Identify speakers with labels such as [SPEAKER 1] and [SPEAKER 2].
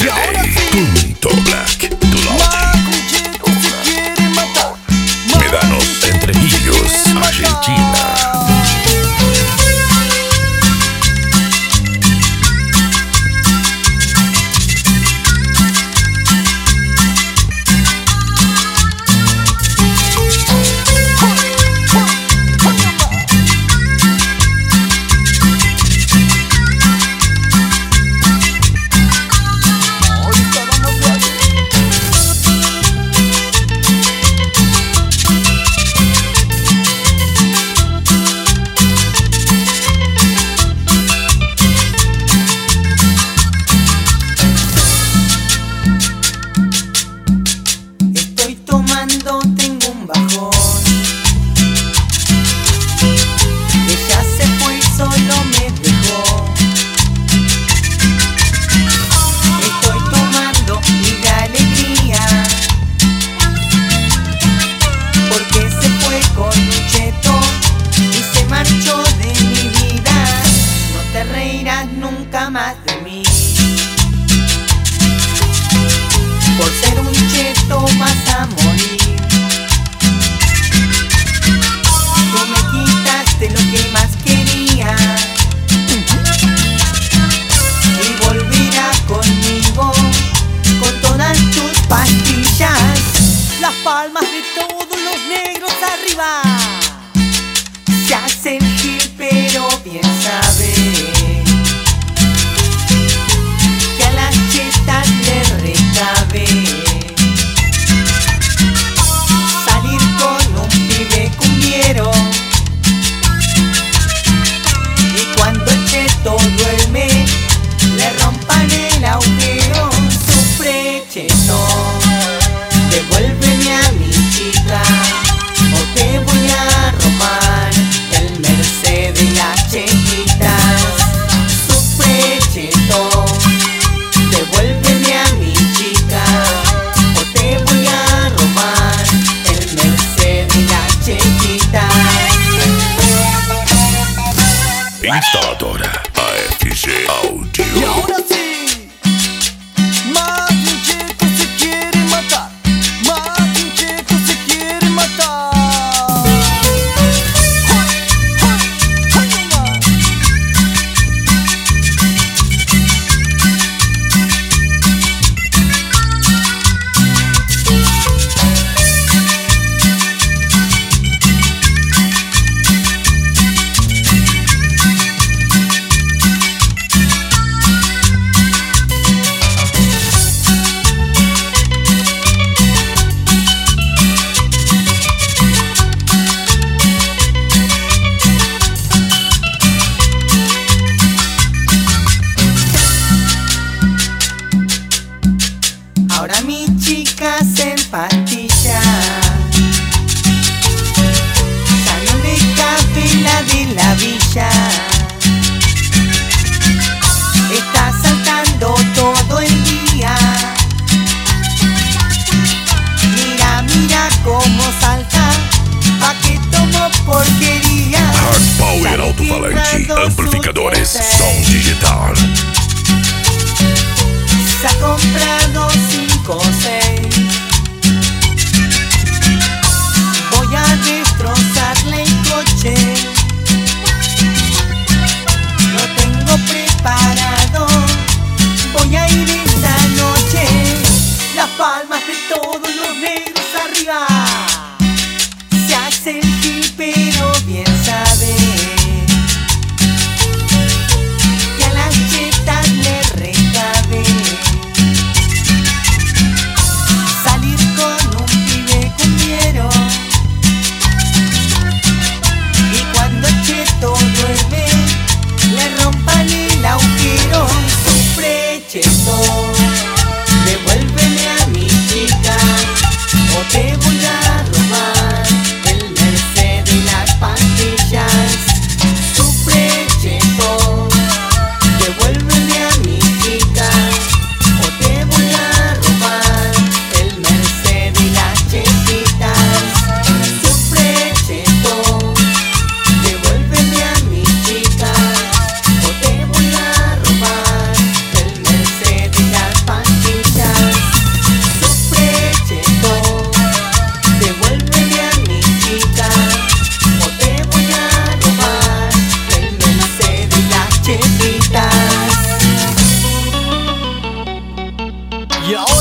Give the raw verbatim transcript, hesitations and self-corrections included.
[SPEAKER 1] D J Punto Black, tu Médanos Entre Ríos, Argentina.
[SPEAKER 2] Tengo un bajón. Ella se fue y solo me dejó. Estoy tomando y de alegría, porque se fue con un cheto y se marchó de mi vida. No te reirás nunca más de mí. Por ser un cheto vas a morir. Tú me quitaste lo que más quería y volverás conmigo con todas tus pastillas. Las palmas de todos los negros arriba. Se hace el gil pero bien sabe que a las chetas le recabe salir con un pibe cumbiero. Y cuando el cheto duerme le rompan el agujero. Sufre, cheto, devuélveme a mi chica o te voy a robar el Mercedes de las chequitas. Sufre, cheto, devuélveme a mi chica o te voy a robar el Mercedes de las chequitas.
[SPEAKER 1] Instaladora A F G Audio.
[SPEAKER 2] Y ahora sí, más de un cheto se quiere matar. Más de un cheto se quiere matar. Ahora mi chica se empastilla, ya no le cabe la de la villa. Está saltando todo el día. Mira, mira cómo salta, pa' que tomo porquería.
[SPEAKER 1] Hard Power Alto-Falante, amplificadores, som digital.
[SPEAKER 2] Se ha comprado cinco o seis. Voy a destrozarle el coche. Lo tengo preparado. Voy a ir esta noche. Las palmas de todos los negros arriba. Se hace el gil pero bien sabe que a las
[SPEAKER 3] Y ahora